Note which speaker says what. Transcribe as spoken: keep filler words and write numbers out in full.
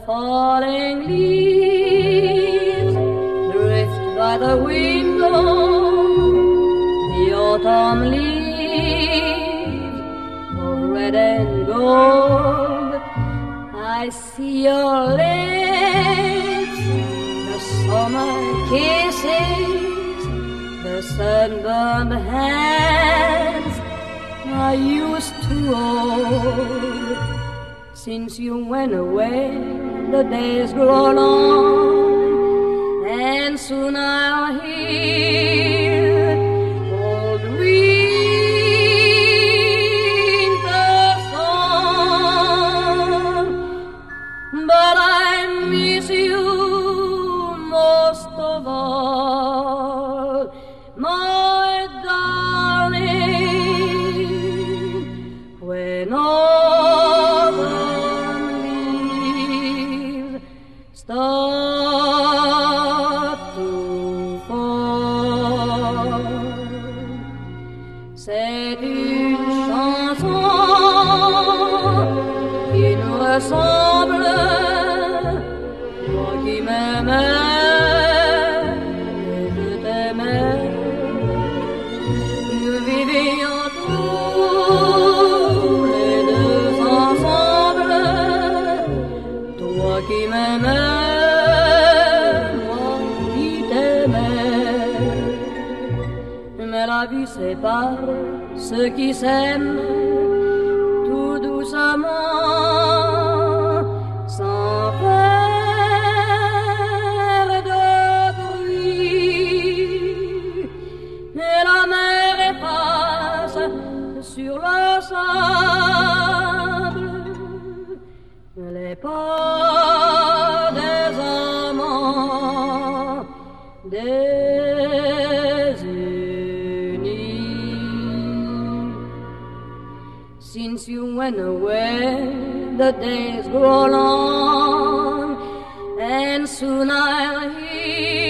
Speaker 1: falling leaves drift by the window, the autumn leaves of red and gold. I see your lips, the summer kisses, the sunburned hands I used to hold. Since you went away, the days grow long, and soon I'll hear old winter song. But I miss you most of all, my darling. When autumn leaves start to fall, c'est une chanson qui nous ressemble, moi qui m'aimais et je t'aimais. Nous vivions tous les deux ensemble, toi qui m'aimais, moi qui t'aimais. Mais la vie sépare ceux qui s'aiment tout doucement, sans faire de bruit. Et la mer efface sur le sable les pas des amants désunis. Since you went away, the days grow long, and soon I'll hear